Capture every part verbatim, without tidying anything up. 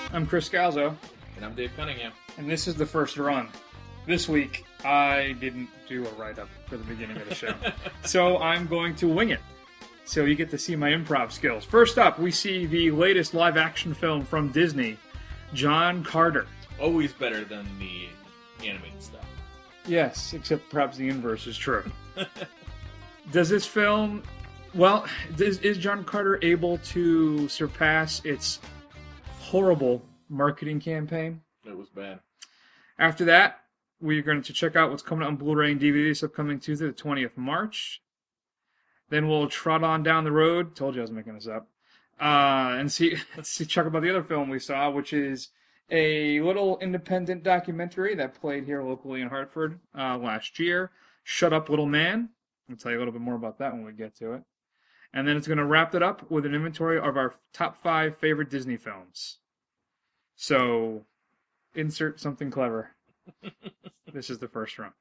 I'm Chris Scalzo. And I'm Dave Cunningham. And this is the first run. This week, I didn't do a write-up for the beginning of the show. So I'm going to wing it. So you get to see my improv skills. First up, we see the latest live-action film from Disney, John Carter. Always better than the animated stuff. Yes, except perhaps the inverse is true. Does this film... Well, is, is John Carter able to surpass its horrible marketing campaign? It was bad. After that, we're going to check out what's coming out on Blu-ray and D V D this upcoming Tuesday, the twentieth of March. Then we'll trot on down the road. Told you I was making this up. Uh, and see, let's see, check about the other film we saw, which is a little independent documentary that played here locally in Hartford uh, last year. Shut Up, Little Man. I'll tell you a little bit more about that when we get to it. And then it's going to wrap it up with an inventory of our top five favorite Disney films. So, insert something clever. This is the first run.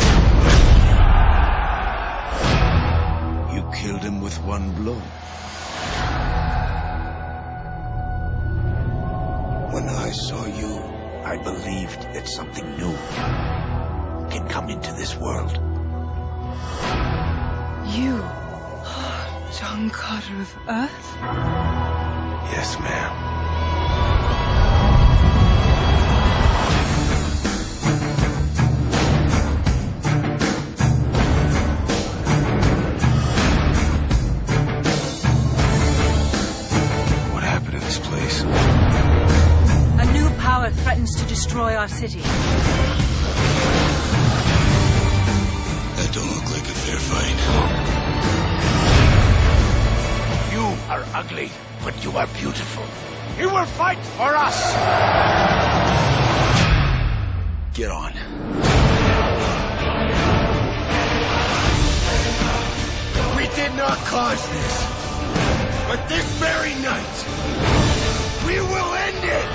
You killed him with one blow. When I saw you, I believed that something new can come into this world. You are John Carter of Earth? Yes, ma'am. A new power threatens to destroy our city. That don't look like a fair fight. You are ugly, but you are beautiful. You will fight for us! Get on. We did not cause this, but this very night, we will end it!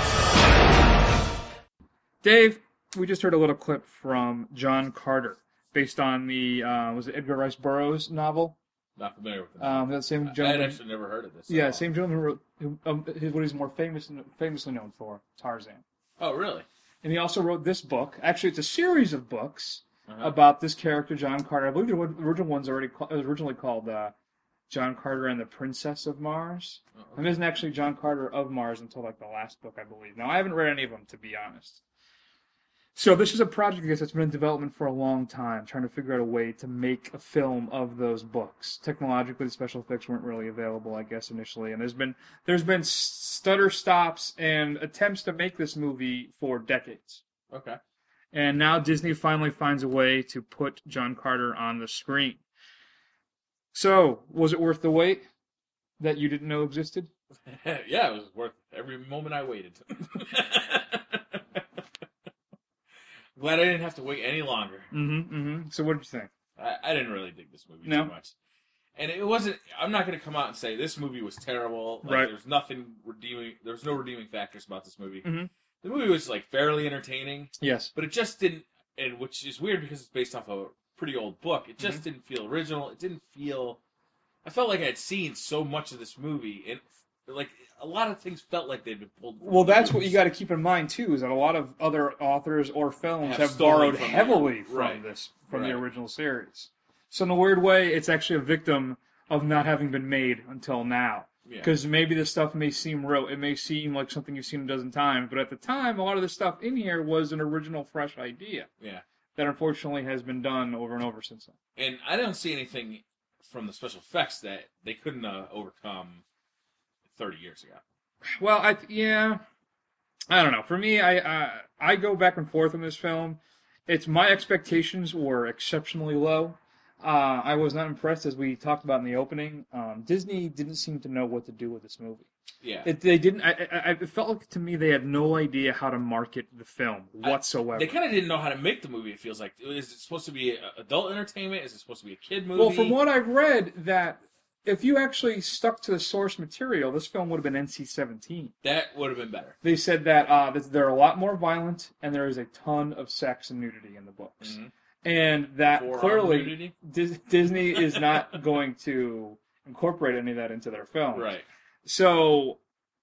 Dave, we just heard a little clip from John Carter, based on the, uh, was it Edgar Rice Burroughs novel? Not familiar with it. Um, that same I gentleman. had actually never heard of this. Yeah, same gentleman who wrote who, um, his, what he's more famous, famously known for, Tarzan. Oh, really? And he also wrote this book. Actually, it's a series of books Uh-huh. about this character, John Carter. I believe the original one's already ca- it was originally called uh, John Carter and the Princess of Mars. Oh, okay. And it isn't actually John Carter of Mars until like the last book, I believe. Now, I haven't read any of them, to be honest. So this is a project, I guess, that's been in development for a long time, trying to figure out a way to make a film of those books. Technologically, the special effects weren't really available, I guess, initially, and there's been there's been stutter stops and attempts to make this movie for decades. Okay. And now Disney finally finds a way to put John Carter on the screen. So, was it worth the wait that you didn't know existed? Yeah, it was worth every moment I waited. Glad I didn't have to wait any longer. Mm-hmm, mm-hmm. So what did you think? I, I didn't really dig this movie No? too much. And it wasn't, I'm not going to come out and say this movie was terrible. Like, Right. There's nothing redeeming, there was no redeeming factors about this movie. Mm-hmm. The movie was, like, fairly entertaining. Yes. But it just didn't, and which is weird because it's based off a pretty old book. It just Mm-hmm. didn't feel original. It didn't feel, I felt like I had seen so much of this movie, and, like, a lot of things felt like they'd been pulled from Well, that's what movies. you got to keep in mind too. Is that a lot of other authors or films Have have, stolen borrowed from it. heavily from Right. this, from the Right. original series. So in a weird way, it's actually a victim of not having been made until now. Yeah. Because maybe this stuff may seem rote, it may seem like something you've seen a dozen times, but at the time, a lot of the stuff in here was an original, fresh idea Yeah. that unfortunately has been done over and over since then. And I don't see anything from the special effects that they couldn't uh, overcome thirty years ago. Well, I yeah, I don't know. For me, I I, I go back and forth on this film. It's my expectations were exceptionally low. Uh, I was not impressed, as we talked about in the opening. Um, Disney didn't seem to know what to do with this movie. Yeah. It, they didn't. I, I, it felt like to me they had no idea how to market the film whatsoever. They kind of didn't know how to make the movie, it feels like. Is it supposed to be a- adult entertainment? Is it supposed to be a kid movie? Well, from what I've read, that if you actually stuck to the source material, this film would have been N C seventeen. That would have been better. They said that uh, that they're a lot more violent, and there is a ton of sex and nudity in the books. Mm-hmm. And that Forearm clearly nudity? Dis- Disney is not going to incorporate any of that into their film. Right. So,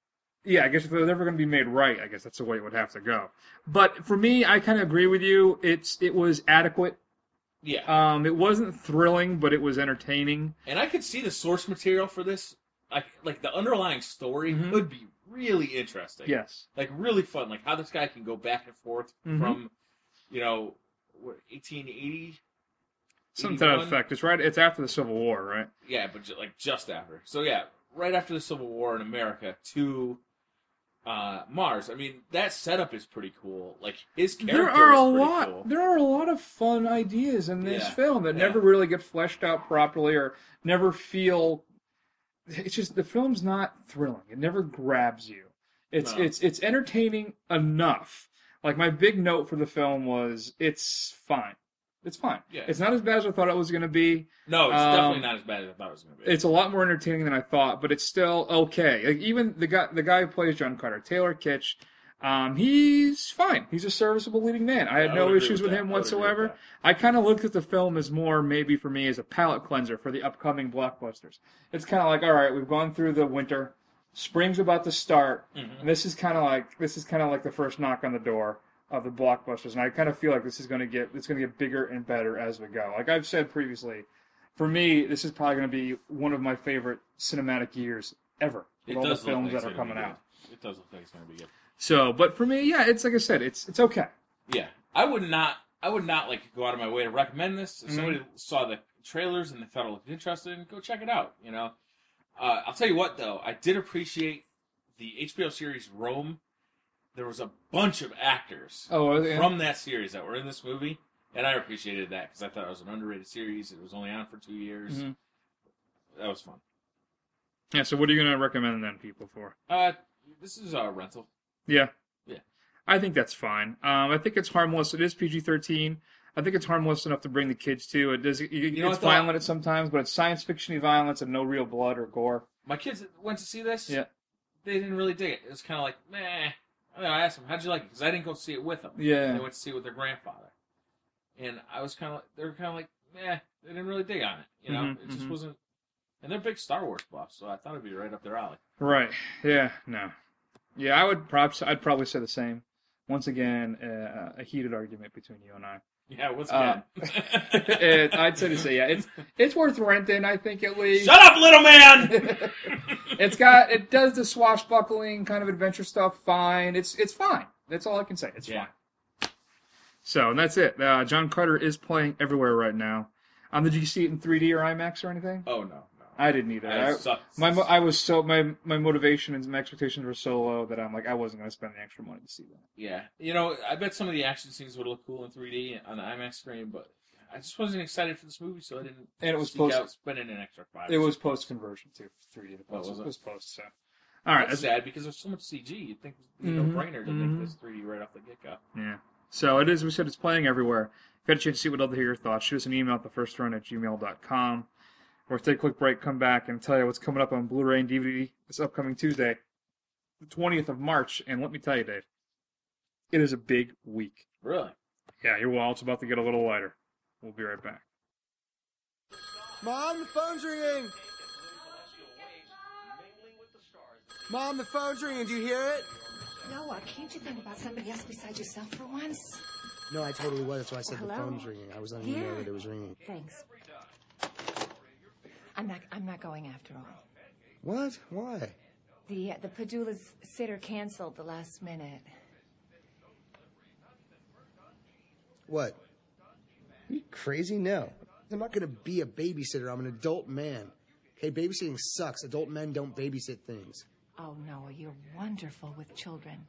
yeah, I guess if it was ever going to be made right, I guess that's the way it would have to go. But for me, I kind of agree with you. It's it was adequate. Yeah. Um, it wasn't thrilling, but it was entertaining. And I could see the source material for this. Like, like the underlying story Mhm. could be really interesting. Yes. Like, really fun. Like, how this guy can go back and forth Mhm. from, you know, what, eighteen eighty? Something to that eighty-one? effect. It's right. It's after the Civil War, right? Yeah, but ju- like just after. So yeah, right after the Civil War in America to uh, Mars. I mean, that setup is pretty cool. Like his character There are is a pretty lot. cool. There are a lot of fun ideas in this Yeah. film that Yeah. never really get fleshed out properly, or never feel. It's just the film's not thrilling. It never grabs you. It's No. it's it's entertaining enough. Like my big note for the film was it's fine. It's fine. Yeah. It's not as bad as I thought it was going to be. No, it's Um, definitely not as bad as I thought it was going to be. It's a lot more entertaining than I thought, but it's still okay. Like even the guy, the guy who plays John Carter, Taylor Kitsch, um, he's fine. He's a serviceable leading man. I had I no would agree issues with with that. him I would agree with whatsoever. that. I kind of looked at the film as more maybe for me as a palate cleanser for the upcoming blockbusters. It's kind of like, all right, we've gone through the winter, spring's about to start, Mhm. and this is kind of like this is kind of like the first knock on the door of the blockbusters, and I kind of feel like this is going to get it's going to get bigger and better as we go. Like I've said previously, for me, this is probably going to be one of my favorite cinematic years ever. With It all the does look films like it's that are gonna be coming good. out. It does look like it's going to be good. So, but for me, yeah, it's like I said, it's it's okay. Yeah, I would not. I would not like go out of my way to recommend this. If Mhm. somebody saw the trailers and they thought it looked interesting, go check it out. You know, uh, I'll tell you what though, I did appreciate the H B O series Rome. There was a bunch of actors Oh, yeah. from that series that were in this movie, and I appreciated that because I thought it was an underrated series. It was only on for two years. Mhm. That was fun. Yeah. So, what are you going to recommend then, people for? Uh, this is a rental. Yeah. Yeah. I think that's fine. Um, I think it's harmless. It is P G thirteen. I think it's harmless enough to bring the kids to. It does. It, You know, it's I thought- violent at sometimes, but it's science fiction-y violence and no real blood or gore. My kids went to see this. Yeah. They didn't really dig it. It was kind of like, meh. I, mean, I asked them, how'd you like it? Because I didn't go see it with them. Yeah. They went to see it with their grandfather. And I was kind of, they were kind of like, meh. They didn't really dig on it. You know, Mhm, it just mhm. wasn't. And they're big Star Wars buffs, so I thought it'd be right up their alley. Right. Yeah. No. Yeah, I would perhaps. I'd probably say the same. Once again, uh, a heated argument between you and I. Yeah, once Uh, again. it, I'd say to say, yeah, it's it's worth renting. I think at least. Shut up, little man! It's got it does the swashbuckling kind of adventure stuff fine. It's it's fine. That's all I can say. It's Yeah. fine. So and that's it. Uh, John Carter is playing everywhere right now. Um, did you see it in three D or IMAX or anything? Oh, no, no. I didn't either. I I, sucked. my mo- I was so my my motivation and my expectations were so low that I'm like I wasn't going to spend the extra money to see that. Yeah. You know, I bet some of the action scenes would look cool in three D on the IMAX screen, but I just wasn't excited for this movie, so I didn't And it was seek post- out spending an extra five. It was post conversion too, three D to Oh, post. was it? it was post. So, all right, That's that's- sad because there's so much C G. You'd think it'd be Mhm, no brainer to mhm. make this three D right off the get go. yeah. So it is. We said it's playing everywhere. If you had a chance to see, we'd love to hear your thoughts. Shoot us an email at the first run at gmail dot com. Or take a quick break, come back, and tell you what's coming up on Blu-ray and D V D this upcoming Tuesday, the twentieth of March. And let me tell you, Dave, it is a big week. Really? Yeah, your wallet's about to get a little lighter. We'll be right back. Mom, the phone's ringing. Mom, the phone's ringing. Do you hear it? Noah, can't you think about somebody else besides yourself for once? No, I totally was. That's why I said Hello? the phone was ringing. I was letting you know that it was ringing. Thanks. I'm not. I'm not going after all. What? Why? The uh, the Padula's sitter canceled the last minute. What? Are you crazy? No. I'm not going to be a babysitter. I'm an adult man. Okay, babysitting sucks. Adult men don't babysit things. Oh Noah, you're wonderful with children.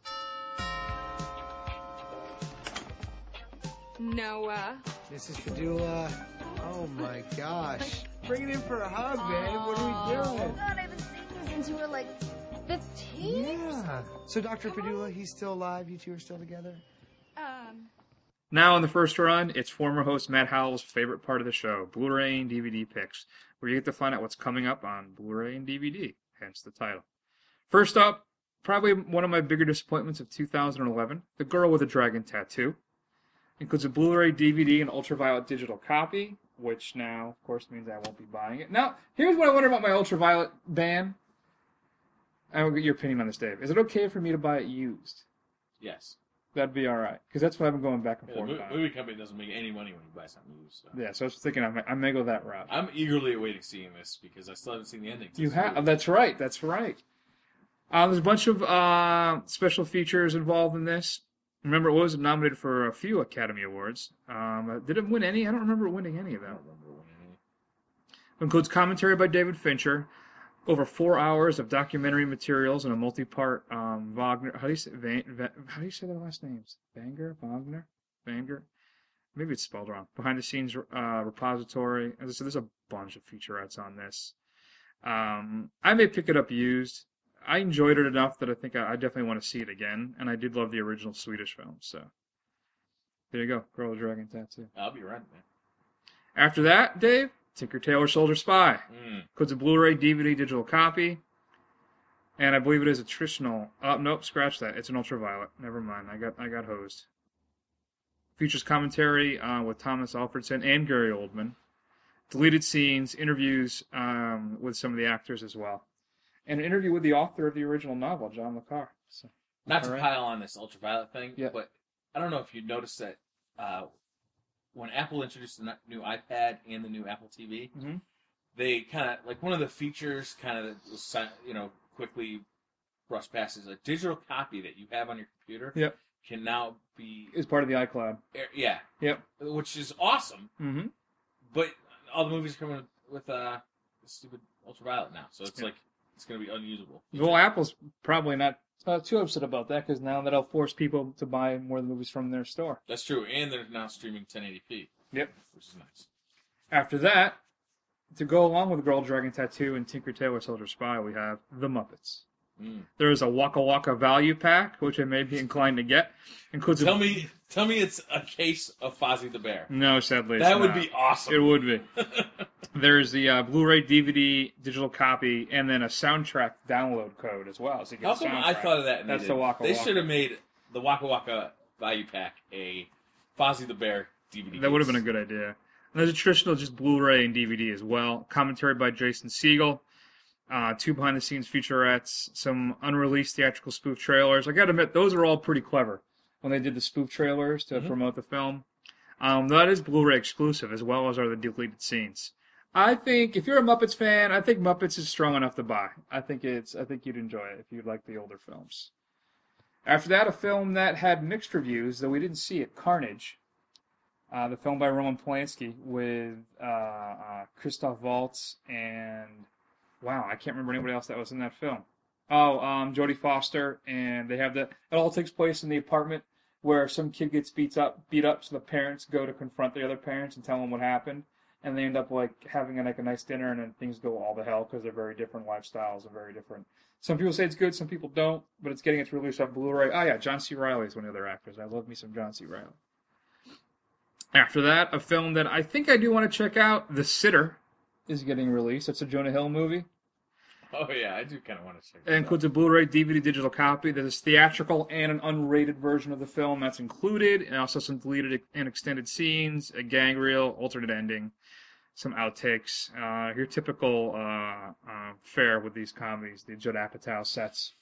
Noah. Missus Padula. Oh my gosh. Bring it in for a hug, man. What are we doing? God, I haven't seen you since you were like fifteen. Yeah. So Doctor Padula, he's still alive. You two are still together. Um, Now in the first run, it's former host Matt Howell's favorite part of the show, Blu-ray and D V D picks, where you get to find out what's coming up on Blu-ray and D V D, hence the title. First up, probably one of my bigger disappointments of two thousand eleven, The Girl with a Dragon Tattoo. Includes a Blu-ray, D V D, and ultraviolet digital copy, which now, of course, means I won't be buying it. Now, here's what I wonder about my ultraviolet ban. I will get your opinion on this, Dave. Is it okay for me to buy it used? Yes. That'd be all right, because that's what I've been going back and Yeah, the forth mo- on. movie company doesn't make any money when you buy something used. So. Yeah, so I was thinking I may, I may go that route. I'm eagerly awaiting seeing this because I still haven't seen the ending. to You this have. movie. That's right. That's right. Uh, there's a bunch of uh, special features involved in this. Remember, it was nominated for a few Academy Awards. Um, did it win any? I don't remember it winning any of I them. don't remember winning any. It includes commentary by David Fincher, over four hours of documentary materials, and a multi-part um, Wagner. How do you say? Van, Van, how do you say their last names? Vanger, Wagner, Vanger. Maybe it's spelled wrong. Behind the scenes uh, repository. As I said, there's a bunch of featurettes on this. Um, I may pick it up used. I enjoyed it enough that I think I, I definitely want to see it again, and I did love the original Swedish film. So there you go, Girl with Dragon Tattoo. I'll be right, man. After that, Dave, Tinker Tailor Soldier Spy. Mm. Includes a Blu-ray, D V D, digital copy, and I believe it is a traditional. Oh, nope, scratch that. It's an ultraviolet. Never mind. I got I got hosed. Features commentary uh, with Thomas Alfredson and Gary Oldman. Deleted scenes, interviews um, with some of the actors as well, and an interview with the author of the original novel, John le Carre. So, Not to all right. pile on this ultraviolet thing, Yeah. but I don't know if you noticed that uh, when Apple introduced the new iPad and the new Apple T V, Mhm. they kind of like one of the features kind of was you know quickly brushed past is a digital copy that you have on your computer Yep. can now be Is part of the iCloud. yeah Yep. which is awesome, Mm-hmm. but all the movies are coming with uh stupid ultraviolet now, so it's Yeah. like it's going to be unusable. Well, Apple's probably not uh, too upset about that because now that'll force people to buy more of the movies from their store. That's true, and they're now streaming ten eighty p. Yep. Which is nice. After that, to go along with Girl Dragon Tattoo and Tinker Tailor Soldier Spy, we have The Muppets. Mm. There is a Waka Waka value pack, which I may be inclined to get. Includes Tell a... me, tell me, it's a case of Fozzie the Bear. No, sadly, it's That would not. be awesome. It would be. There's the uh, Blu-ray, D V D, digital copy, and then a soundtrack download code as well. So you get How the come I soundtrack. thought of that? And That's they the didn't? Waka They Waka. should have made the Waka Waka value pack a Fozzie the Bear D V D. That would have case. been a good idea. And there's a traditional just Blu-ray and D V D as well. Commentary by Jason Segel. Uh, two behind-the-scenes featurettes. Some unreleased theatrical spoof trailers. I got to admit, those are all pretty clever when they did the spoof trailers to Mhm. promote the film. Um, that is Blu-ray exclusive, as well as are the deleted scenes. I think if you're a Muppets fan, I think Muppets is strong enough to buy. I think it's. I think you'd enjoy it if you like the older films. After that, a film that had mixed reviews, though we didn't see it, Carnage. Uh, the film by Roman Polanski with uh, uh, Christoph Waltz and, wow, I can't remember anybody else that was in that film. Oh, um, Jodie Foster, and they have the. It all takes place in the apartment where some kid gets beat up, beat up, so the parents go to confront the other parents and tell them what happened, and they end up like having a, like a nice dinner, and then things go all to hell because they're very different lifestyles and very different. Some people say it's good, some people don't, but it's getting its release off Blu-ray. Oh yeah, John C. Reilly is one of the other actors. I love me some John C. Reilly. After that, a film that I think I do want to check out, The Sitter, is getting released. It's a Jonah Hill movie. Oh yeah, I do kind of want to check. It includes a Blu-ray, D V D, digital copy. There's theatrical and an unrated version of the film that's included, and also some deleted and extended scenes, a gag reel, alternate ending, some outtakes. Uh, your typical uh, uh, fare with these comedies, the Judd Apatow sets.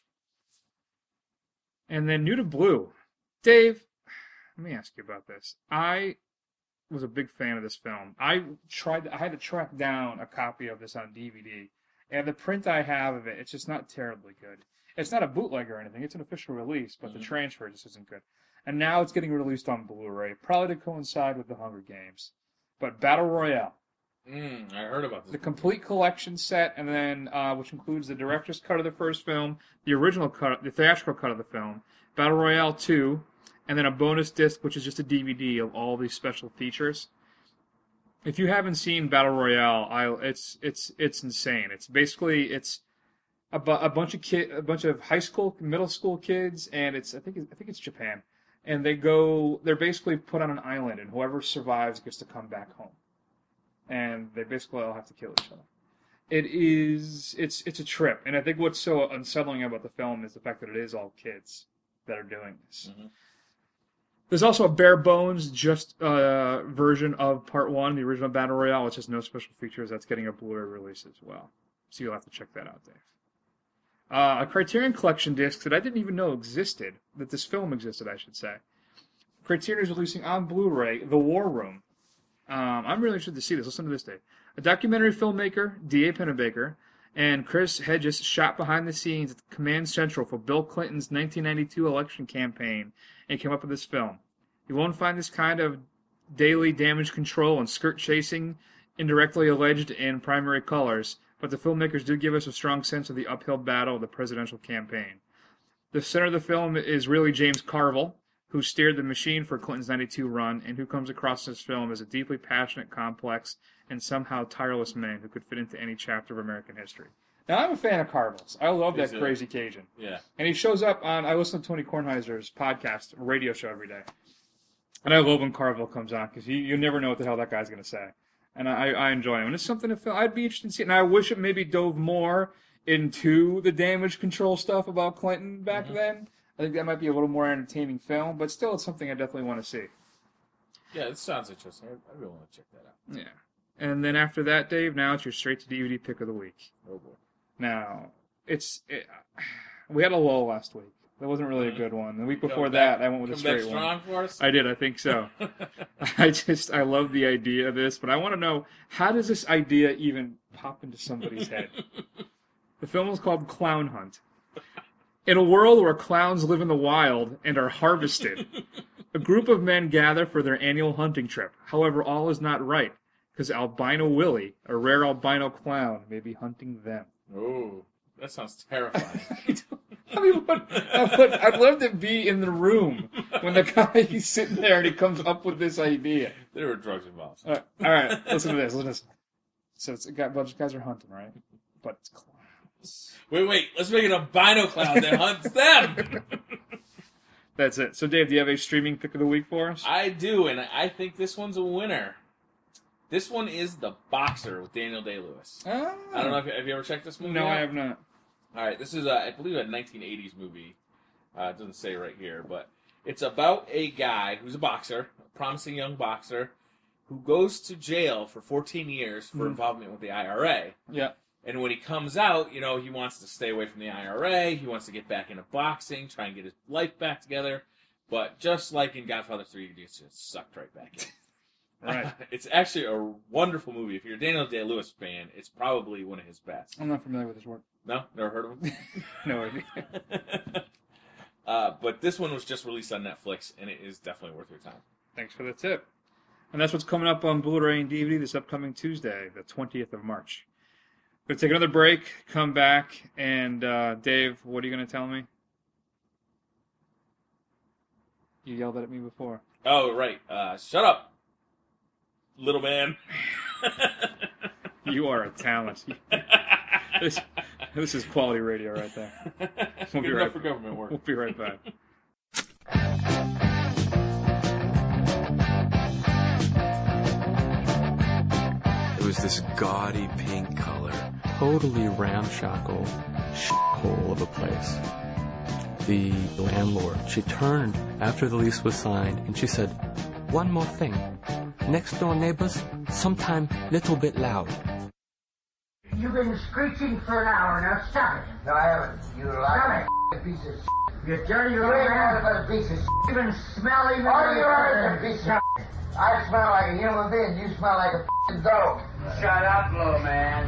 And then New to Blue. Dave, let me ask you about this. I was a big fan of this film. I tried. I had to track down a copy of this on D V D. And the print I have of it, it's just not terribly good. It's not a bootleg or anything. It's an official release, but Mm-hmm. the transfer just isn't good. And now it's getting released on Blu-ray, probably to coincide with the Hunger Games. But Battle Royale, Mm, I heard about this. the complete collection set, and then uh, which includes the director's cut of the first film, the original cut, the theatrical cut of the film, Battle Royale two, and then a bonus disc, which is just a D V D of all these special features. If you haven't seen Battle Royale, I, it's it's it's insane. It's basically it's a, bu- a bunch of kid, a bunch of high school, middle school kids, and it's I think it- I think it's Japan, and they go. They're basically put on an island, and whoever survives gets to come back home, and they basically all have to kill each other. It is it's it's a trip, and I think what's so unsettling about the film is the fact that it is all kids that are doing this. Mhm. There's also a bare bones just uh, version of Part One, the original Battle Royale, which has no special features. That's getting a Blu-ray release as well, so you'll have to check that out, Dave. Uh, a Criterion Collection disc that I didn't even know existed, that this film existed, I should say. Criterion is releasing on Blu-ray The War Room. Um, I'm really interested to see this. Listen to this, Dave. A documentary filmmaker, D A Pennebaker, and Chris Hedges shot behind the scenes at Command Central for Bill Clinton's nineteen ninety-two election campaign and came up with this film. You won't find this kind of daily damage control and skirt chasing indirectly alleged in primary colors, but the filmmakers do give us a strong sense of the uphill battle of the presidential campaign. The center of the film is really James Carville, who steered the machine for Clinton's ninety-two run and who comes across this film as a deeply passionate, complex, and somehow tireless man who could fit into any chapter of American history. Now, I'm a fan of Carville's. I love that He's a- crazy Cajun. Yeah. And he shows up on, I listen to Tony Kornheiser's podcast, radio show every day. And I love when Carville comes on, because you, you never know what the hell that guy's going to say. And I, I enjoy him. And it's something to feel, I'd be interested in seeing. And I wish it maybe dove more into the damage control stuff about Clinton back Mm-hmm. then. I think that might be a little more entertaining film, but still it's something I definitely want to see. Yeah, it sounds interesting. I, I really want to check that out. Yeah. And then after that, Dave, now it's your straight-to-D V D pick of the week. Oh, boy. Now, it's it, we had a lull last week. That wasn't really a good one. The week Come before back- that, I went with a come back straight one. strong for us? I did, I think so. I just, I love the idea of this, but I want to know, how does this idea even pop into somebody's head? The film is called Clown Hunt. In a world where clowns live in the wild and are harvested, a group of men gather for their annual hunting trip. However, all is not right, because Albino Willie, a rare albino clown, may be hunting them. Oh, that sounds terrifying. I mean, what, I would, I'd love to be in the room when the guy he's sitting there and he comes up with this idea. There were drugs involved. All right, all right, listen to this. Listen to this. So it's a, guy, a bunch of guys are hunting, right? But it's clowns. Wait, wait. Let's make an albino clown that hunts them. That's it. So, Dave, do you have a streaming pick of the week for us? I do, and I think this one's a winner. This one is The Boxer with Daniel Day-Lewis. Ah. I don't know if have you ever checked this movie No, out? I have not. All right, this is, a, I believe, a nineteen eighties movie. Uh, it doesn't say right here, but it's about a guy who's a boxer, a promising young boxer, who goes to jail for fourteen years for Mhm. involvement with the I R A. Yeah. And when he comes out, you know, he wants to stay away from the I R A. He wants to get back into boxing, try and get his life back together. But just like in Godfather three, he gets just sucked right back in. Right. It's actually a wonderful movie. If you're a Daniel Day-Lewis fan, it's probably one of his best. I'm not familiar with his work. No? Never heard of him? No idea. uh, but this one was just released on Netflix, and it is definitely worth your time. Thanks for the tip. And that's what's coming up on Blu-ray and D V D this upcoming Tuesday, the twentieth of March. Going to take another break, come back, and uh, Dave, what are you going to tell me? You yelled at me before. Oh, right. Uh, shut up, little man. You are a talent. This, this is quality radio right there. We'll be Good right enough for government work. We'll be right back. It was this gaudy pink color, totally ramshackle shithole of a place. The landlord, she turned after the lease was signed and she said, "One more thing. Next door neighbors, sometime little bit loud." You've been screeching for an hour now. Stop it. No, I haven't. You like Stop a piece of You dirty You little ain't man. nothing but a piece of You've been smelling. All you are is a piece of I smell like a human being. You smell like a f***ing dog. Shut up, little man.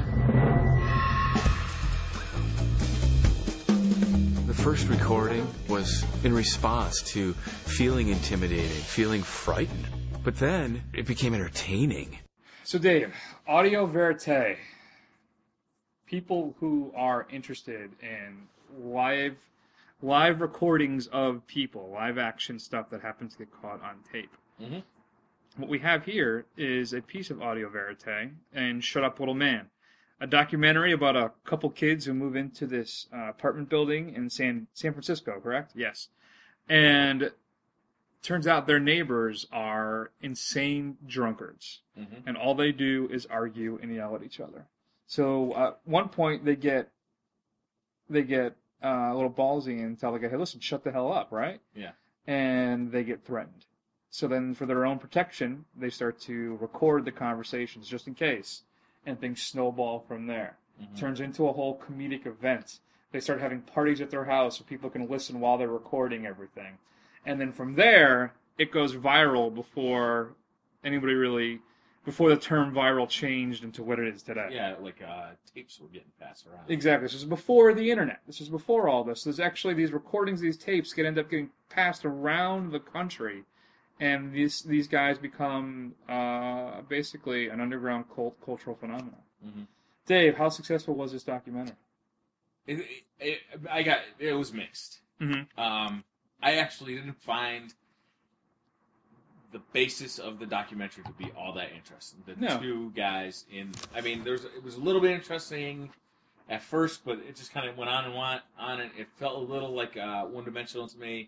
The first recording was in response to feeling intimidated, feeling frightened. But then it became entertaining. So, Dave, audio verite. People who are interested in live live recordings of people, live action stuff that happens to get caught on tape. Mm-hmm. What we have here is a piece of audio verite in Shut Up Little Man, a documentary about a couple kids who move into this uh, apartment building in San San Francisco, correct? Yes. And turns out their neighbors are insane drunkards. Mm-hmm. And all they do is argue and yell at each other. So at one point they get they get uh, a little ballsy and tell the guy, "Hey, listen, shut the hell up," right? Yeah. And they get threatened. So then for their own protection, they start to record the conversations just in case. And things snowball from there. Mm-hmm. Turns into a whole comedic event they start having parties at their house so people can listen while they're recording everything. And then from there, it goes viral before anybody really, before the term viral changed into what it is today. Yeah, like uh, tapes were getting passed around. Exactly. This is before the internet. This is before all this. There's actually these recordings, these tapes get end up getting passed around the country. And these these guys become uh, basically an underground cult cultural phenomenon. Mm-hmm. Dave, how successful was this documentary? It, it, it, I got it was mixed. Mm-hmm. Um, I actually didn't find the basis of the documentary to be all that interesting. The No. two guys in, I mean, there's it was a little bit interesting at first, but it just kind of went on and on, on and it felt a little like uh, one-dimensional to me.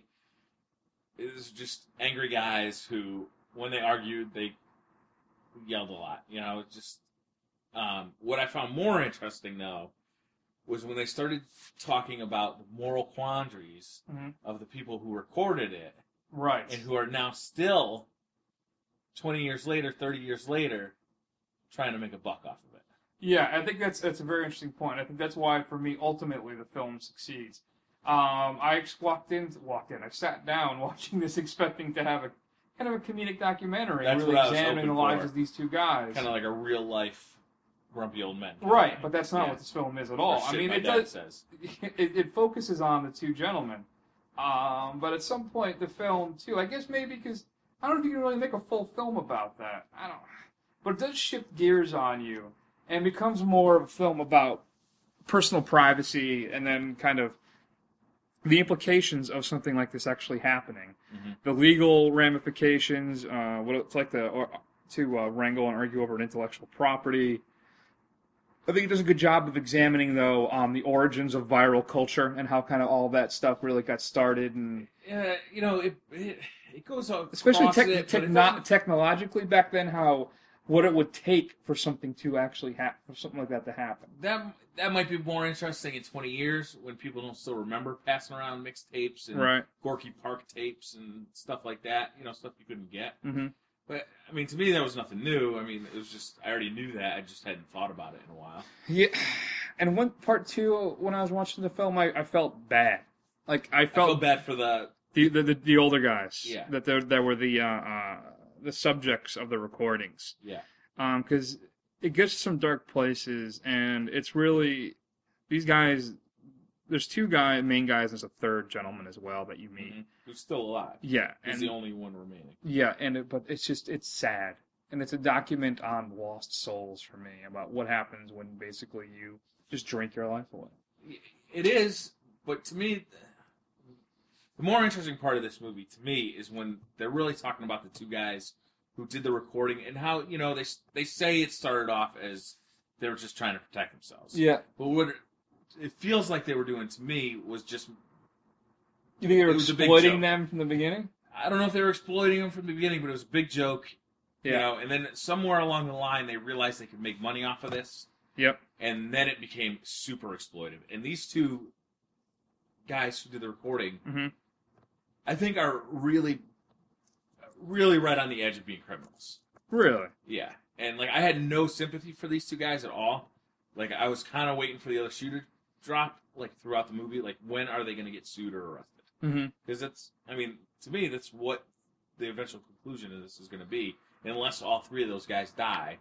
It was just angry guys who, when they argued, they yelled a lot. You know, it just um, what I found more interesting though was when they started talking about the moral quandaries mm-hmm. of the people who recorded it, right, and who are now still twenty years later, thirty years later, trying to make a buck off of it. Yeah, I think that's that's a very interesting point. I think that's why, for me, ultimately, the film succeeds. Um, I just walked in, walked in. I sat down watching this, expecting to have a kind of a comedic documentary, That's really what I was examining the hoping lives for. of these two guys. Kind of like a real life grumpy old men. Right, but that's not Yeah. what this film is at all. Or I shit mean, my it dad does. says. It, it focuses on the two gentlemen, um, but at some point, the film too. I guess maybe because I don't know if you can really make a full film about that. I don't. But it does shift gears on you and becomes more of a film about personal privacy and then kind of the implications of something like this actually happening, mm-hmm. the legal ramifications, uh, what it's like to or, to uh, wrangle and argue over an intellectual property. I think it does a good job of examining, though, um, the origins of viral culture and how kind of all that stuff really got started, and Yeah, you know, it it, it goes on. especially tech it, but it techno- doesn't- technologically back then, how what it would take for something to actually happen, for something like that to happen. That that might be more interesting in twenty years when people don't still remember passing around mixtapes and Right. Gorky Park tapes and stuff like that. You know, stuff you couldn't get. Mm-hmm. But I mean, to me, that was nothing new. I mean, it was just I already knew that. I just hadn't thought about it in a while. Yeah, and one part two, when I was watching the film, I, I felt bad. Like I I felt feel bad for the the the, the, the older guys. Yeah. that they that were the uh, uh, the subjects of the recordings. yeah. Um, because it gets to some dark places, and it's really these guys. There's two guy main guys. There's a third gentleman as well that you meet. Mm-hmm. Who's still alive? Yeah, He's and the only one remaining. yeah, and it, but it's just it's sad, and it's a document on lost souls for me about what happens when basically you just drink your life away. It is, but to me, the more interesting part of this movie to me is when they're really talking about the two guys who did the recording and how, you know, they they say it started off as they were just trying to protect themselves. Yeah, But what it feels like they were doing to me was just, you think they were It was a big exploiting joke. them from the beginning? I don't know if they were exploiting them from the beginning, but it was a big joke. You Yeah. know, and then somewhere along the line they realized they could make money off of this. Yep. And then it became super exploitive. And these two guys who did the recording, Mm-hmm. I think, are really, really right on the edge of being criminals. Really? Yeah. And, like, I had no sympathy for these two guys at all. Like, I was kind of waiting for the other shoe to drop, like, throughout the movie. Like, when are they going to get sued or arrested? Mm-hmm. Because that's, I mean, to me, that's what the eventual conclusion of this is going to be. Unless all three of those guys die.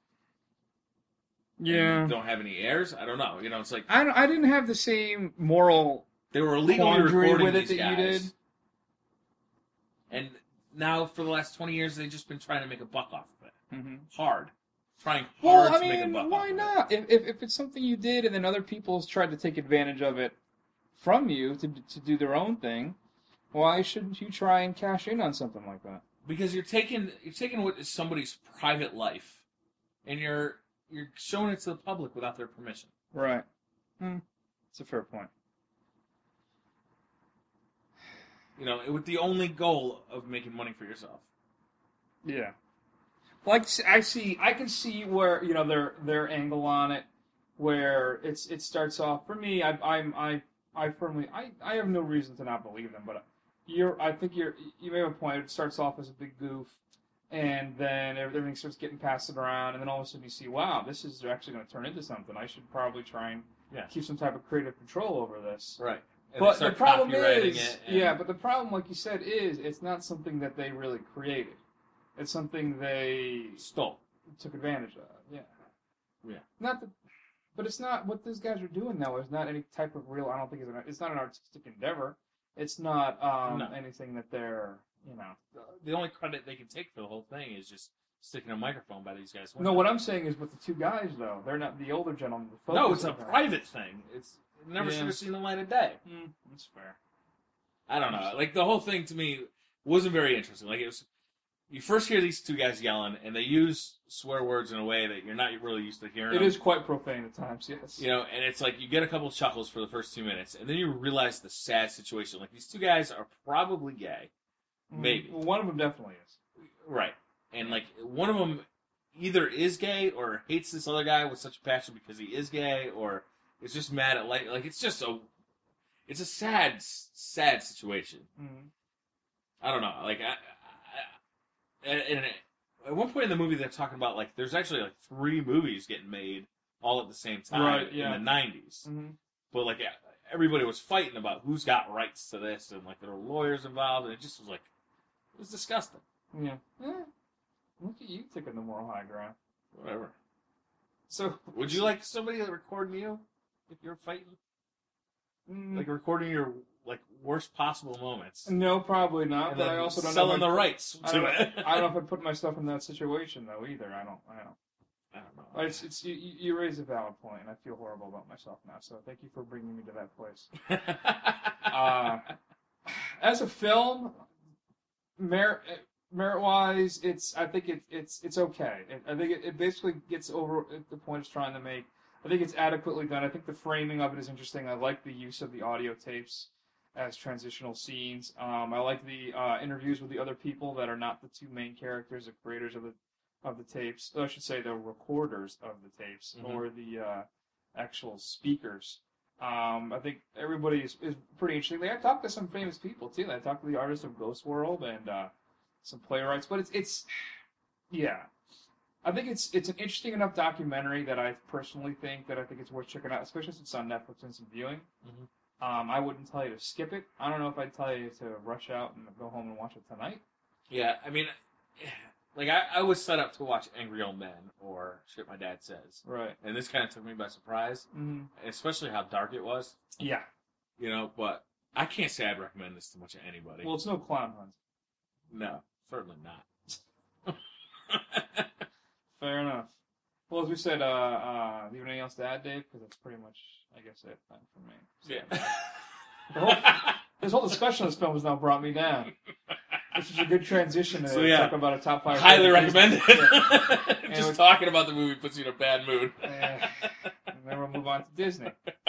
Yeah. And don't have any heirs. I don't know. You know, it's like I, don't- I didn't have the same moral they were illegally quandary recording with it these that you guys. did. And now, for the last twenty years, they've just been trying to make a buck off of it. Mm-hmm. Hard. Trying hard Well, I to make a mean, buck why off of it. not? If, if if it's something you did and then other people's tried to take advantage of it from you to to do their own thing, why shouldn't you try and cash in on something like that? Because you're taking you're taking what is somebody's private life, and you're you're showing it to the public without their permission. Right. Hmm. It's a fair point. You know, with the only goal of making money for yourself. Yeah. Like I see, I can see where you know their their angle on it, where it's it starts off for me. I I'm I I firmly I, I have no reason to not believe them, but you're I think you're you may have a point. It starts off as a big goof, and then everything starts getting passed around, and then all of a sudden you see, wow, this is actually going to turn into something. I should probably try and Yeah. keep some type of creative control over this. Right. And But they the start problem copywriting is, it and- yeah, but the problem, like you said, is it's not something that they really created. It's something they stole, took advantage of. Yeah. Yeah. Not that, but it's not what those guys are doing now. Is not any type of real. I don't think it's an. It's not an artistic endeavor. It's not um, No. anything that they're. You know. The only credit they can take for the whole thing is just sticking a microphone by these guys. No, what I'm saying is with the two guys though, they're not the older gentlemen. The No, focus it's a of them. private thing. It's it never Yeah. should have seen the light of day. Mm, that's fair. I don't know. Like the whole thing to me wasn't very interesting. Like it was, you first hear these two guys yelling, and they use swear words in a way that you're not really used to hearing. It them. is quite profane at times. Yes. You know, and it's like you get a couple of chuckles for the first two minutes, and then you realize the sad situation. Like these two guys are probably gay, Mm, maybe. well, one of them definitely is. Right, and like one of them either is gay or hates this other guy with such a passion because he is gay, or is just mad at like like it's just a it's a sad sad situation. Mm-hmm. I don't know, like I, I, and, and at one point in the movie they're talking about like there's actually like three movies getting made all at the same time Right, yeah. in the nineties, Mm-hmm. but like everybody was fighting about who's got rights to this, and like there were lawyers involved, and it just was like it was disgusting. Yeah. Eh, look at you taking the moral high ground. Whatever. So, would you like somebody recording you if you're fighting? Mm, Like recording your like worst possible moments. no, probably not. And But then I also don't selling know if the I'd- rights I to don't, it. I don't know if I'd put myself in that situation though either. I don't. I don't. I don't know. But It's, it's you, you raise a valid point, and I feel horrible about myself now. So thank you for bringing me to that place. uh, as a film, merit merit wise, it's I think it, it's it's okay. It, I think it, it basically gets over the point it's trying to make. I think it's adequately done. I think the framing of it is interesting. I like the use of the audio tapes as transitional scenes. Um, I like the uh, interviews with the other people that are not the two main characters, the creators of the of the tapes. Oh, I should say the recorders of the tapes, Mhm. or the uh, actual speakers. Um, I think everybody is, is pretty interesting. I talked to some famous people too. I talked to the artist of Ghost World and uh, some playwrights. But it's it's yeah. I think it's it's an interesting enough documentary that I personally think that I think it's worth checking out, especially since it's on Netflix and some viewing. Mhm. Um, I wouldn't tell you to skip it. I don't know if I'd tell you to rush out and go home and watch it tonight. Yeah, I mean, like I, I was set up to watch Angry Old Men or Shit My Dad Says, Right. and this kind of took me by surprise, Mm-hmm. especially how dark it was. Yeah. You know, but I can't say I'd recommend this to much of anybody. Well, it's no clown hunt. No, certainly not. Fair enough. Well, as we said, uh, uh, do you have anything else to add, Dave? Because that's pretty much, I guess, it uh, for me. So, Yeah. the whole, this whole discussion of this film has now brought me down. This is a good transition to So, yeah. talk about a top five. Highly favorite recommend Disney- it. Yeah. Just And talking about the movie puts you in a bad mood. Eh, and then we'll move on to Disney.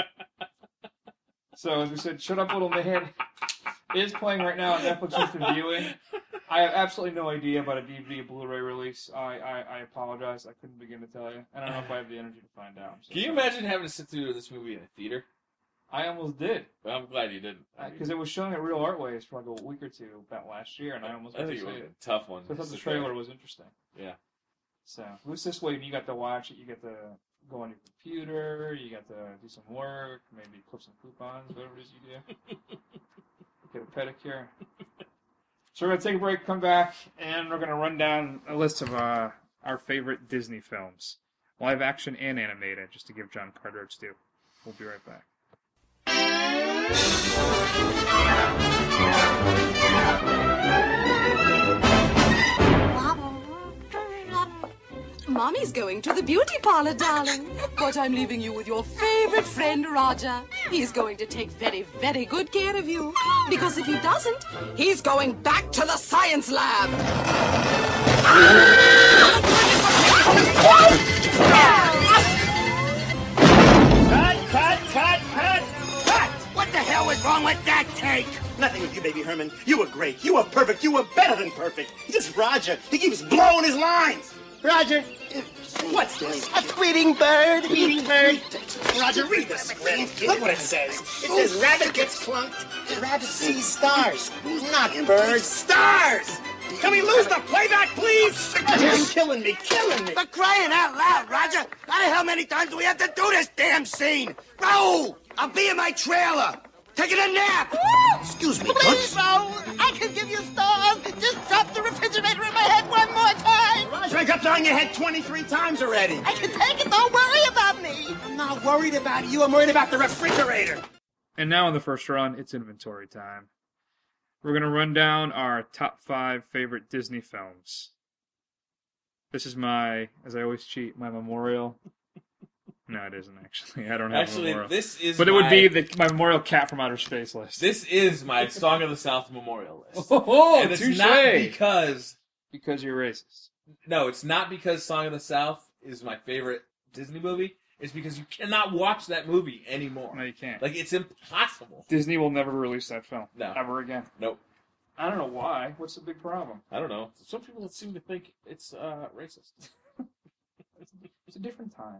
So, as we said, Shut Up Little Man is playing right now on Netflix Instant Viewing. I have absolutely no idea about a D V D or Blu-ray release. I, I, I apologize. I couldn't begin to tell you. I don't know if I have the energy to find out. So Can you sorry. imagine having to sit through this movie in a theater? I almost did. Well, I'm glad you didn't. Because it was showing at Real Artways for like a week or two about last year, and I almost I got to think see it was it. a tough one. So I thought to the sit trailer there. was interesting. Yeah. So at least this way, you got to watch it. You get to go on your computer. You got to do some work. Maybe clip some coupons, whatever it is you do. Get a pedicure. So we're gonna take a break, come back, and we're gonna run down a list of uh, our favorite Disney films, live action and animated, just to give John Carter its due. We'll be right back. Mommy's going to the beauty parlor, darling. But I'm leaving you with your favorite friend, Roger. He's going to take very, very good care of you. Because if he doesn't, he's going back to the science lab. Cut, cut, cut, cut, cut! What the hell was wrong with that take? Nothing with you, baby Herman. You were great. You were perfect. You were better than perfect. Just Roger. He keeps blowing his lines. Roger, what's this? A tweeting bird. Tweeting bird. Roger, read the script. Look what it says. It says rabbit gets flunked. Rabbit sees stars. Not birds. Stars! Can we lose the playback, please? You're killing me, killing me. For crying out loud, Roger! How many times do we have to do this damn scene? Raoul! I'll be in my trailer! Taking a nap! Excuse me, Please, Toots. Raoul, I can give you stars. Just drop the refrigerator in my head one more time. Roger, I dropped it on your head twenty-three times already. I can take it. Don't worry about me. I'm not worried about you. I'm worried about the refrigerator. And now in the first run, it's inventory time. We're going to run down our top five favorite Disney films. This is my, as I always cheat, my memorial. No, it isn't actually. I don't have Actually, a memorial. this is But it my, would be the, my memorial Cat from Outer Space list. This is my Song of the South memorial list. Oh, and it's touche. not because... Because you're racist. No, it's not because Song of the South is my favorite Disney movie. It's because you cannot watch that movie anymore. No, you can't. Like, it's impossible. Disney will never release that film. No. Ever again. Nope. I don't know why. What's the big problem? I don't know. Some people seem to think it's uh, racist. It's a different time.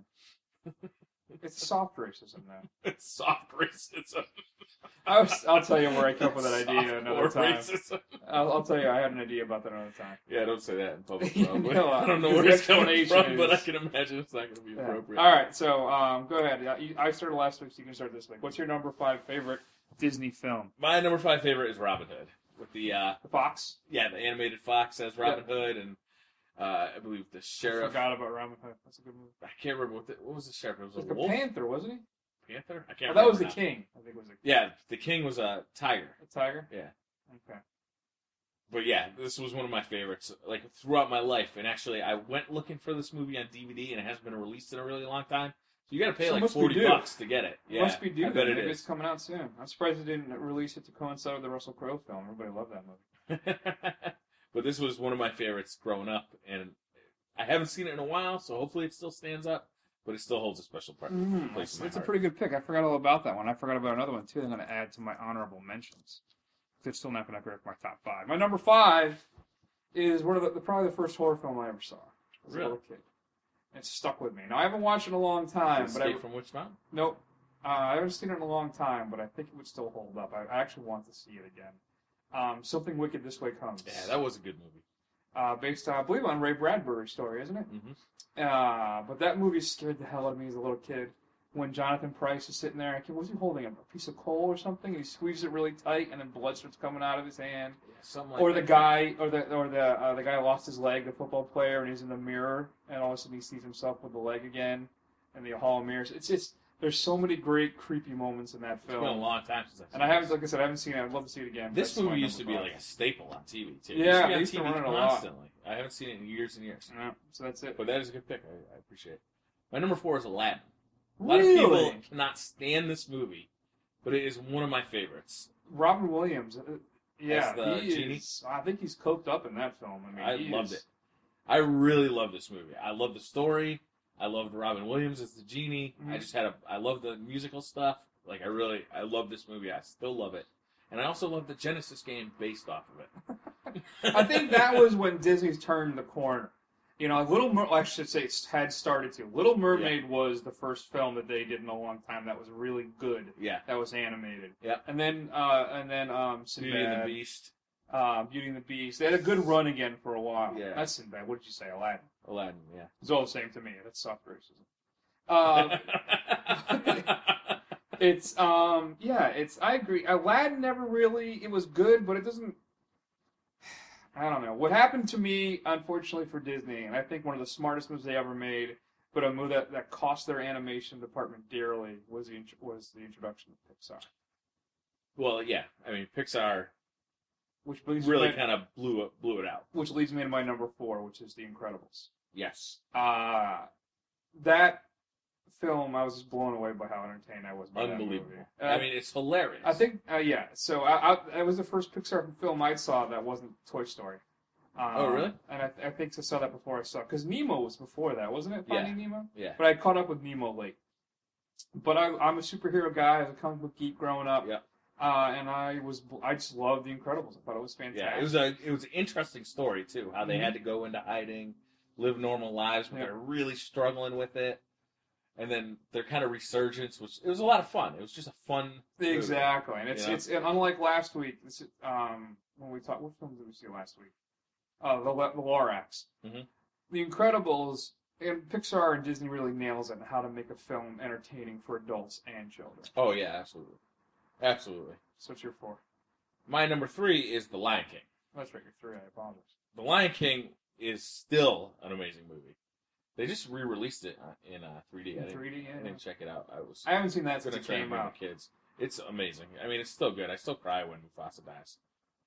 It's soft racism now. It's soft racism. I was, I'll tell you where I came up with that idea another time. Racism. I'll, I'll tell you, I had an idea about that another time. Yeah, don't say that in public. You Probably. know, I don't know because where the it's coming explanation from, but I is- can imagine it's not going to be Yeah. appropriate. All right, so um, go ahead. Yeah, you- I started last week, so you can start this week. What's your number five favorite Disney film? My number five favorite is Robin Hood. With the, uh, The Fox? yeah, the animated Fox as Robin Hood, and uh, I believe the I sheriff. forgot about Robin Hood. That's a good movie. I can't remember what the, what was the sheriff. It was Like a a wolf. panther, wasn't he? Panther? I can't Oh, remember. that was the now. king. I think it was the Yeah, the king was a tiger. a tiger. Yeah. Okay. But yeah, this was one of my favorites, like, throughout my life. And actually, I went looking for this movie on D V D, and it hasn't been released in a really long time. So you got to pay So it like must be forty due. bucks to get it. It Yeah, must be due. I bet then. it Maybe is. it's coming out soon. I'm surprised they didn't release it to coincide with the Russell Crowe film. Everybody loved that movie. But this was one of my favorites growing up, and I haven't seen it in a while, so hopefully it still stands up. But it still holds a special part, Mm, place it's in my it's a heart. pretty good pick. I forgot all about that one. I forgot about another one too. I'm going to add to my honorable mentions. It's still not going to crack my top five. My number five is one of the, the probably the first horror film I ever saw as a Really? little kid. It stuck with me. Now I haven't watched it in a long time, but I Escape from Witch Mountain? nope. Uh, I haven't seen it in a long time, but I think it would still hold up. I, I actually want to see it again. Um, Something Wicked This Way Comes. Yeah, that was a good movie. Uh, based on, I believe, on Ray Bradbury's story, isn't it? Mm-hmm. Uh, but that movie scared the hell out of me as a little kid. When Jonathan Pryce is sitting there, I can't, was he holding? A piece of coal or something? And he squeezes it really tight, and then blood starts coming out of his hand. Yeah, something like Or the that. guy, or the or the uh, the guy lost his leg, the football player, and he's in the mirror, and all of a sudden he sees himself with the leg again, in the hall of mirrors. It's just there's so many great creepy moments in that It's film. been a long time since I've seen And I haven't, this. like I said, I haven't seen it. I'd love to see it again. This That's my movie used to number be five. like a staple on T V, too. It Yeah, used they used to to be on run T it V a lot. constantly. I haven't seen it in years and years. Yeah, so that's it. But that is a good pick. I, I appreciate it. My number four is Aladdin. A lot Really? of people cannot stand this movie, but it is one of my favorites. Robin Williams. Uh, yeah, As the he genie? is. I think he's coked up in that film. I mean, I he loved is- it. I really love this movie. I love the story. I loved Robin Williams as the genie. Mhm. I just had a. I love the musical stuff. Like I really, I love this movie. I still love it, and I also love the Genesis game based off of it. I think that was when Disney's turned the corner. You know, Little Mer- I should say it had started to. Little Mermaid was the first film that they did in a long time that was really good. Yeah. That was animated. Yeah. And then, uh, and then, um, Sinbad, Beauty and the Beast. Uh, Beauty and the Beast. They had a good run again for a while. Yeah. That's Sinbad. What did you say, Aladdin? Aladdin. Yeah. It's all the same to me. That's soft racism. Uh, it's um, yeah. It's I agree. Aladdin never really. It was good, but it doesn't. I don't know. What happened to me, unfortunately for Disney, and I think one of the smartest moves they ever made, but a move that, that cost their animation department dearly, was the int- was the introduction of Pixar. Well, yeah. I mean, Pixar Which leads really me, kind of blew it, blew it out. which leads me to my number four, which is The Incredibles. Yes. Uh, that film, I was just blown away by how entertained I was by Unbelievable. that movie. I mean, it's hilarious. I think, uh, yeah. So I, I, it was the first Pixar film I saw that wasn't Toy Story. Um, Oh, really? And I, I think I saw that before I saw it. Because Nemo was before that, wasn't it? Finding Yeah. Nemo? Yeah. But I caught up with Nemo late. But I, I'm a superhero guy. I was a comic book geek growing up. Yeah. Uh, and I was, I just loved The Incredibles. I thought it was fantastic. Yeah, it was a it was an interesting story too. How they Mhm. had to go into hiding, live normal lives, but Yeah. they're really struggling with it. And then their kind of resurgence was it was a lot of fun. It was just a fun movie. Exactly, and it's You know? it's and unlike last week. This, um, when we talked, what film did we see last week? uh, the, the Lorax. Mm-hmm. The Incredibles, and Pixar and Disney really nails it on how to make a film entertaining for adults and children. Oh, yeah, absolutely. Absolutely. So what's your four? My number three is The Lion King. That's right, your three, I apologize. The Lion King is still an amazing movie. They just re-released it in uh, three D. In I three D, yeah. I didn't check it out. I was. I haven't seen that since gonna it try and came bring out. the kids. It's amazing. I mean, it's still good. I still cry when Mufasa dies.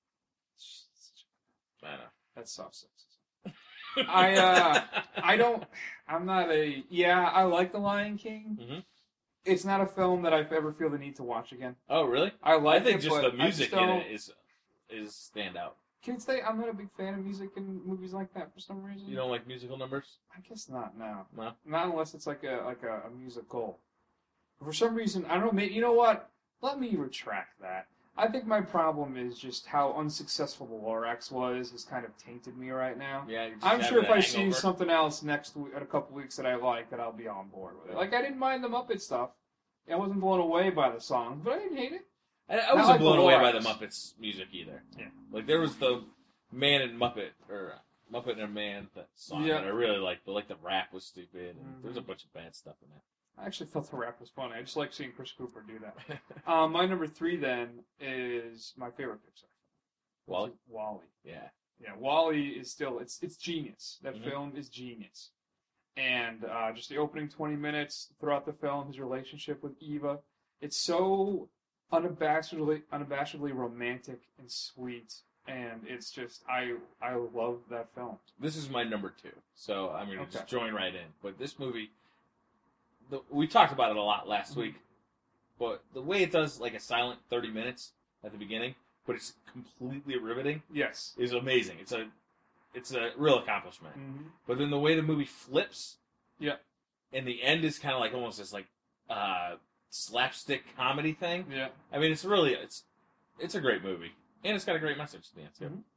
I know. That's soft sexism. I uh, I don't. I'm not a. Yeah, I like The Lion King. Mm-hmm. It's not a film that I ever feel the need to watch again. Oh, really? I like I think it, just but the music I just in don't- it is is standout. Can I say I'm not a big fan of music in movies like that for some reason? You don't like musical numbers? I guess not. No, No. not unless it's like a like a, a musical. For some reason, I don't know. Maybe you know what? Let me retract that. I think my problem is just how unsuccessful the Lorax was has kind of tainted me right now. Yeah. you just I'm have sure if that I see hangover. something else next week, in a couple weeks that I like, that I'll be on board with it. Like I didn't mind the Muppet stuff. I wasn't blown away by the songs, but I didn't hate it. I, I Not wasn't like blown the away by Lorax. the Muppets music either. Yeah. Like there was the Man and Muppet or uh, Muppet and a Man that song Yeah. that I really liked, but like the rap was stupid and Mhm. there was a bunch of bad stuff in it. I actually thought the rap was funny. I just like seeing Chris Cooper do that. um, my number three then is my favorite Pixar. Wall-E? Wall-E. Yeah. Yeah, Wall-E is still it's it's genius. That Mhm. film is genius, and uh, just the opening twenty minutes throughout the film, his relationship with Eva, it's so unabashedly unabashedly romantic and sweet, and it's just I I love that film. This is my number two, so I'm gonna Okay. just join right in. But this movie, the, we talked about it a lot last Mm-hmm. week, but the way it does like a silent thirty minutes at the beginning, but it's completely riveting, Yes. is amazing. It's a it's a real accomplishment. Mm-hmm. But then the way the movie flips, Yeah. and the end is kind of like almost this like uh, slapstick comedy thing. Yeah. I mean, it's really it's it's a great movie, and it's got a great message at the end too. Mhm.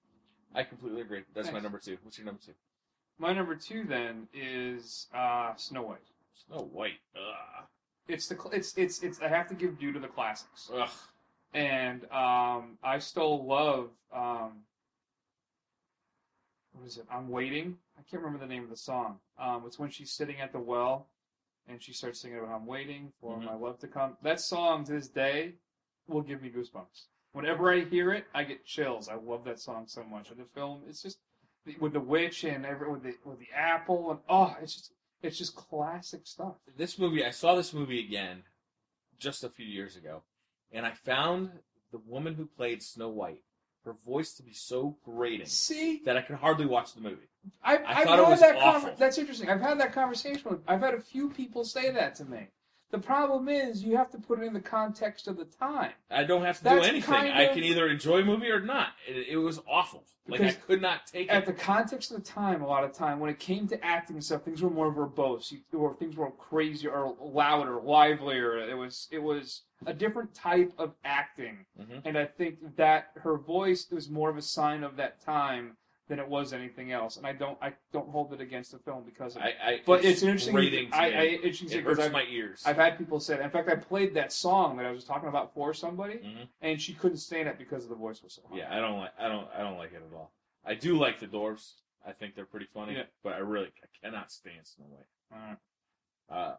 I completely agree. That's my Nice. number two. What's your number two? My number two then is uh, Snow White. Snow White. Ugh. It's the cl- it's it's it's I have to give due to the classics. Ugh. And um, I still love um, what is it? I'm Waiting. I can't remember the name of the song. Um, it's when she's sitting at the well and she starts singing about I'm waiting for Mhm. my love to come. That song to this day will give me goosebumps. Whenever I hear it, I get chills. I love that song so much. And the film, it's just with the witch and every with the with the apple and oh, it's just it's just classic stuff. This movie, I saw this movie again just a few years ago, and I found the woman who played Snow White, her voice to be so grating See, that I could hardly watch the movie. I've, I I've thought it had was that awful. conver- That's interesting. I've had that conversation with. I've had a few people say that to me. The problem is you have to put it in the context of the time. I don't have to That's do anything. kind I of- can either enjoy a movie or not. It, it was awful. Like I Because could not take At it. the context of the time, a lot of time when it came to acting and stuff, things were more verbose, you- or things were crazier, or louder, livelier. It was it was a different type of acting, Mhm. and I think that her voice was more of a sign of that time than it was anything else. And I don't I don't hold it against the film because of it. I, I, But it's an interesting. grating to I, me. I, it's interesting It because hurts I've, my ears. I've had people say that. In fact, I played that song that I was talking about for somebody, Mhm. and she couldn't stand it because the voice was so high. Yeah, I don't like. I don't. I don't like it at all. I do like the Dwarves. I think they're pretty funny. Yeah. But I really I cannot stand Snow White. Alright. Uh,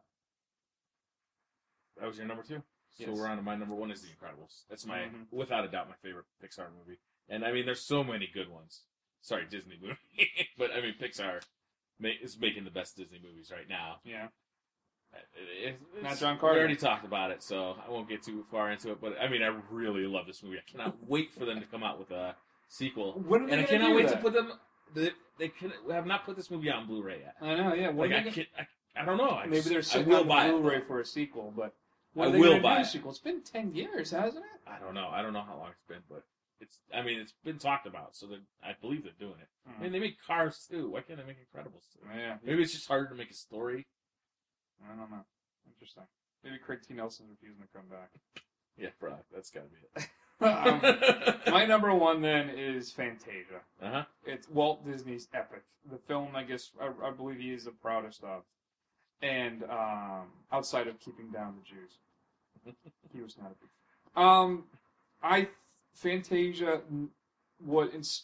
that was your number two. So Yes. we're on to my number one is The Incredibles. That's my Mhm. without a doubt my favorite Pixar movie. And I mean, there's so many good ones. Sorry, Disney movie, but I mean Pixar ma- is making the best Disney movies right now. Yeah. It- it's- Not John Carter. We already talked about it, so I won't get too far into it. But I mean, I really love this movie. I cannot wait for them to come out with a sequel. When are they and I gonna cannot do wait that? to put them. They, they can, have not put this movie out on Blu-ray yet. I know. Yeah. When Like are I, they can't, I, I don't know. I Maybe just- they're I sitting will on buy the it, Blu-ray though. for a sequel, but I when are they will gonna buy do a it. sequel? It's been ten years, hasn't it? I don't know. I don't know how long it's been, but it's. I mean, it's been talked about, so that I believe they're doing it. I mean, they make Cars too. Why can't they make Incredibles too? Yeah. Maybe it's just harder to make a story. I don't know. Interesting. Maybe Craig T. Nelson's refusing to come back. Yeah, bro, that's got to be it. um, my number one then is Fantasia. Uh huh. It's Walt Disney's epic. The film, I guess, I, I believe he is the proudest of. And um, outside of keeping down the Jews, he was not a big fan. Um, I Fantasia, what ins-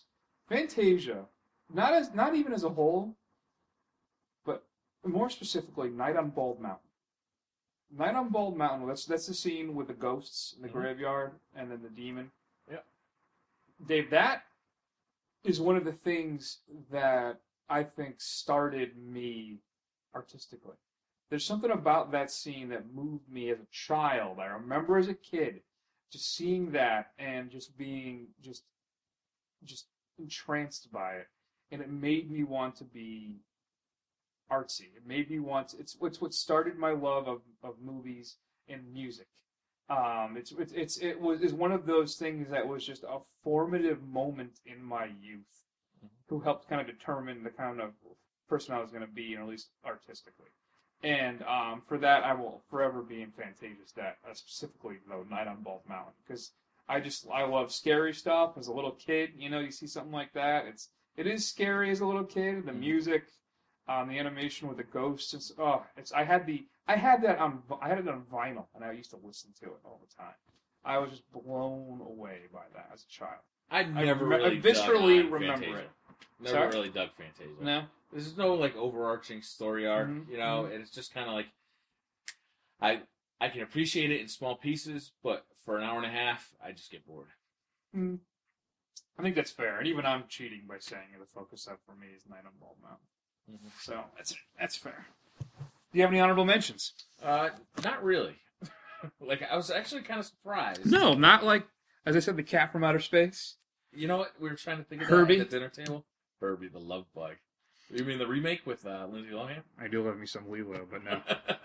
Fantasia, not as not even as a whole, but more specifically, Night on Bald Mountain. Night on Bald Mountain. That's that's the scene with the ghosts in the mm-hmm. graveyard and then the demon. Yeah, Dave, that is one of the things that I think started me artistically. There's something about that scene that moved me as a child. I remember as a kid just seeing that and just being just just entranced by it, and it made me want to be artsy. It made me want to, it's it's what started my love of, of movies and music. Um, it's it's it's it was is one of those things that was just a formative moment in my youth, mm-hmm. who helped kind of determine the kind of person I was going to be, or at least artistically. And um, for that, I will forever be in Fantasia's that, uh, specifically though Night on Bald Mountain, because I just I love scary stuff. As a little kid, you know, you see something like that, it's it is scary as a little kid. The music. Um, the animation with the ghosts, it's oh, it's I had the I had that on I had it on vinyl, and I used to listen to it all the time. I was just blown away by that as a child. I never I, really I viscerally dug remember Fantasia. it. Never Sorry? really dug Fantasia. No, there's no like overarching story arc, mm-hmm. you know. Mm-hmm. And it's just kind of like I I can appreciate it in small pieces, but for an hour and a half, I just get bored. Mm. I think that's fair, and even I'm cheating by saying the focus up for me is Night on Bald Mountain. Mm-hmm. So that's that's fair. Do you have any honorable mentions? Uh, not really. Like I was actually kind of surprised. No, not like as I said, the cat from outer space. You know what? We were trying to think of Herbie that at the dinner table. Herbie the Love Bug. You mean the remake with uh, Lindsay Lohan? I do love me some Lilo, but no.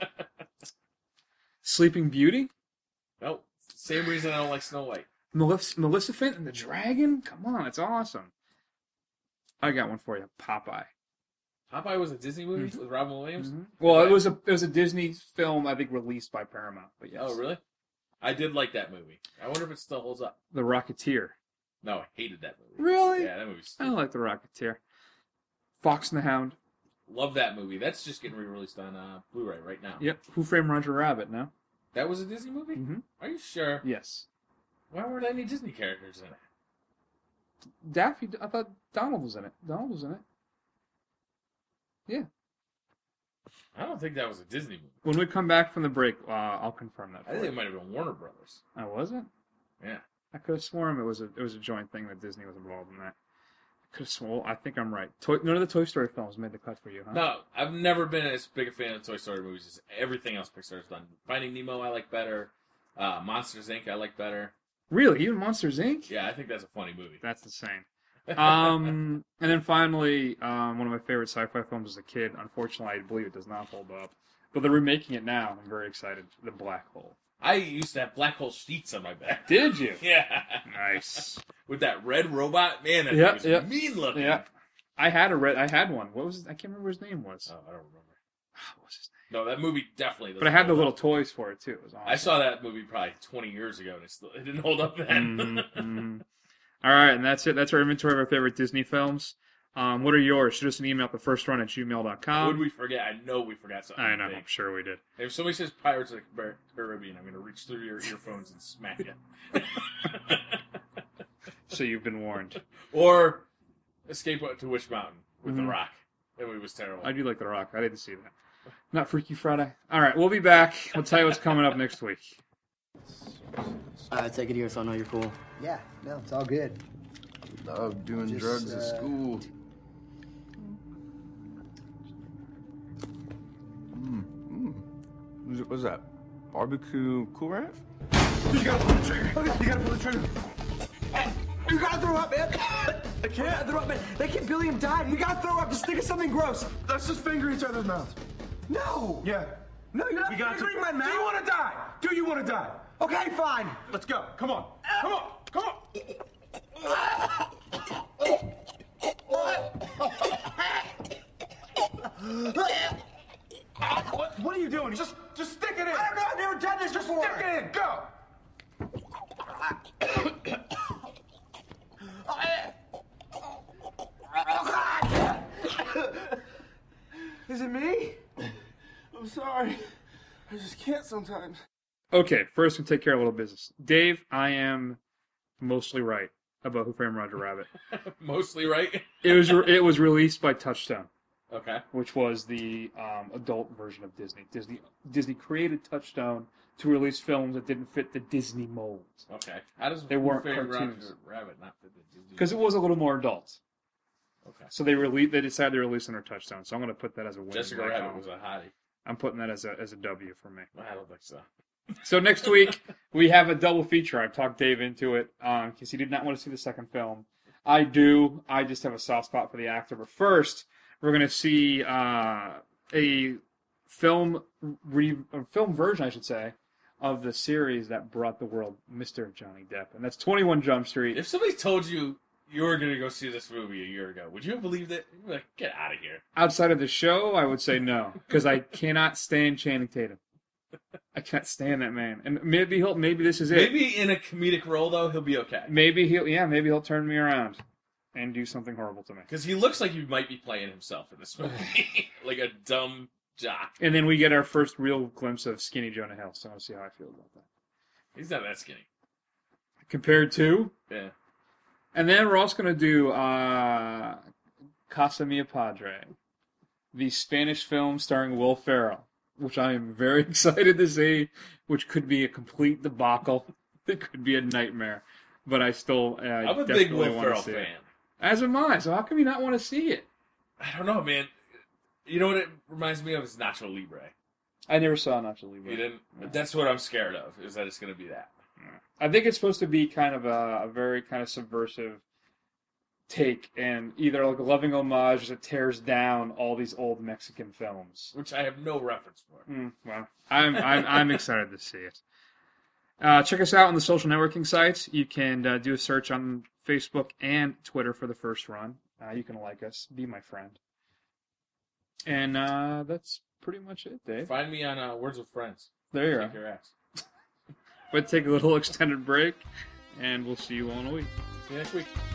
Sleeping Beauty? Nope. Same reason I don't like Snow White. Malef- Maleficent and the Dragon? Come on, it's awesome. I got one for you. Popeye. Popeye was a Disney movie mm-hmm. with Robin Williams? Mm-hmm. Well, it was a it was a Disney film, I think, released by Paramount. But yes. Oh, really? I did like that movie. I wonder if it still holds up. The Rocketeer. No, I hated that movie. Really? Yeah, that movie's I like The Rocketeer. Fox and the Hound. Love that movie. That's just getting re-released on uh, Blu-ray right now. Yep. Who Framed Roger Rabbit, no? That was a Disney movie? Mm-hmm. Are you sure? Yes. Why weren't any Disney characters in it? Daffy, I thought Donald was in it. Donald was in it. Yeah. I don't think that was a Disney movie. When we come back from the break, uh, I'll confirm that. I think you. It might have been Warner Brothers. I oh, wasn't. Yeah. I could have sworn it was a it was a joint thing that Disney was involved in that. I could have sworn. I think I'm right. Toy, none of the Toy Story films made the cut for you, huh? No, I've never been as big a fan of Toy Story movies as everything else Pixar's done. Finding Nemo, I like better. Uh, Monsters Incorporated, I like better. Really, even Monsters Incorporated? Yeah, I think that's a funny movie. That's insane. um, and then finally, um, one of my favorite sci-fi films as a kid. Unfortunately, I believe it does not hold up, but they're remaking it now. I'm very excited. The Black Hole. I used to have black hole sheets on my back. Did you? Yeah. Nice. With that red robot, man, that yep, was yep. mean looking. Yeah. I had a red. I had one. What was? His, I can't remember what his name was. Oh, I don't remember. What was his name? No, that movie definitely. But I had the little up. toys for it too. It was awesome. I saw that movie probably twenty years ago, and it, still, it didn't hold up then. mm-hmm, mm-hmm. All right, and that's it. That's our inventory of our favorite Disney films. Um, what are yours? Shoot us an email at the first run at gmail dot com. Would we forget? I know we forgot something. I know. Big. I'm sure we did. If somebody says Pirates of the Caribbean, I'm going to reach through your earphones and smack you. So you've been warned. Or Escape to Witch Mountain with mm-hmm. The Rock. That movie was terrible. I do like The Rock. I didn't see that. Not Freaky Friday. All right, we'll be back. We'll tell you what's coming up next week. I take it here so I know you're cool. Yeah, no, it's all good. Love doing Just, drugs uh, at school. Mm, mm. What's that? Barbecue Cool Ranch? You gotta pull the trigger. You gotta pull the trigger. You gotta throw up, man. I can't throw up, man. They keep Billiam died. You gotta throw up. Just think of something gross. Let's just finger each other's mouths. No. Yeah. No, you're not we fingering my mouth. Do you want to die? Do you want to die? Okay, fine. Let's go. Come on. Come on. Come on. What, what are you doing? Just, just stick it in. I don't know. I've never done this just before. Stick it in. Go. Is it me? I'm sorry. I just can't sometimes. Okay, first we take care of a little business. Dave, I am mostly right. about Who Framed Roger Rabbit. Mostly right. It was it was released by Touchstone. Okay. Which was the um, adult version of Disney. Disney Disney created Touchstone to release films that didn't fit the Disney mold. Okay. How does they Who weren't Framed cartoons? Roger Rabbit not fit the Disney? Because it was a little more adult. Okay. So they released. They decided to release under Touchstone. So I'm going to put that as a win. Jessica back Rabbit home. was a hottie. I'm putting that as a as a W for me. I don't think so. So next week we have a double feature. I talked Dave into it because um, he did not want to see the second film. I do. I just have a soft spot for the actor. But first, we're going to see uh, a film re- a film version, I should say, of the series that brought the world Mister Johnny Depp, and that's twenty-one Jump Street. If somebody told you you were going to go see this movie a year ago, would you have believed it? You'd be like, get out of here. Outside of the show, I would say no, because I cannot stand Channing Tatum. I can't stand that man, and maybe he'll. Maybe this is it. Maybe in a comedic role though, he'll be okay. Maybe he'll. Yeah, maybe he'll turn me around and do something horrible to me. Because he looks like he might be playing himself in this movie, like a dumb jock. And then we get our first real glimpse of skinny Jonah Hill. So I'll see how I feel about that. He's not that skinny compared to. Yeah. And then we're also going to do uh, Casa Mia Padre, the Spanish film starring Will Ferrell, which I am very excited to see, which could be a complete debacle. It could be a nightmare. But I still uh, I'm a definitely big Will want Ferrell to see fan. it. As am I. So how come you not want to see it? I don't know, man. You know what it reminds me of is Nacho Libre. I never saw Nacho Libre. You didn't? No. That's what I'm scared of, is that it's going to be that. I think it's supposed to be kind of a, a very kind of subversive take, and either like a loving homage as it tears down all these old Mexican films, which I have no reference for. Mm, well, I'm I'm I'm excited to see it. Uh, check us out on the social networking sites. You can uh, do a search on Facebook and Twitter for the first run. Uh, you can like us, be my friend, and uh, that's pretty much it, Dave. Find me on uh, Words with Friends. There you Kick go. Your ass. We'll take a little extended break, and we'll see you all in a week. See you next week.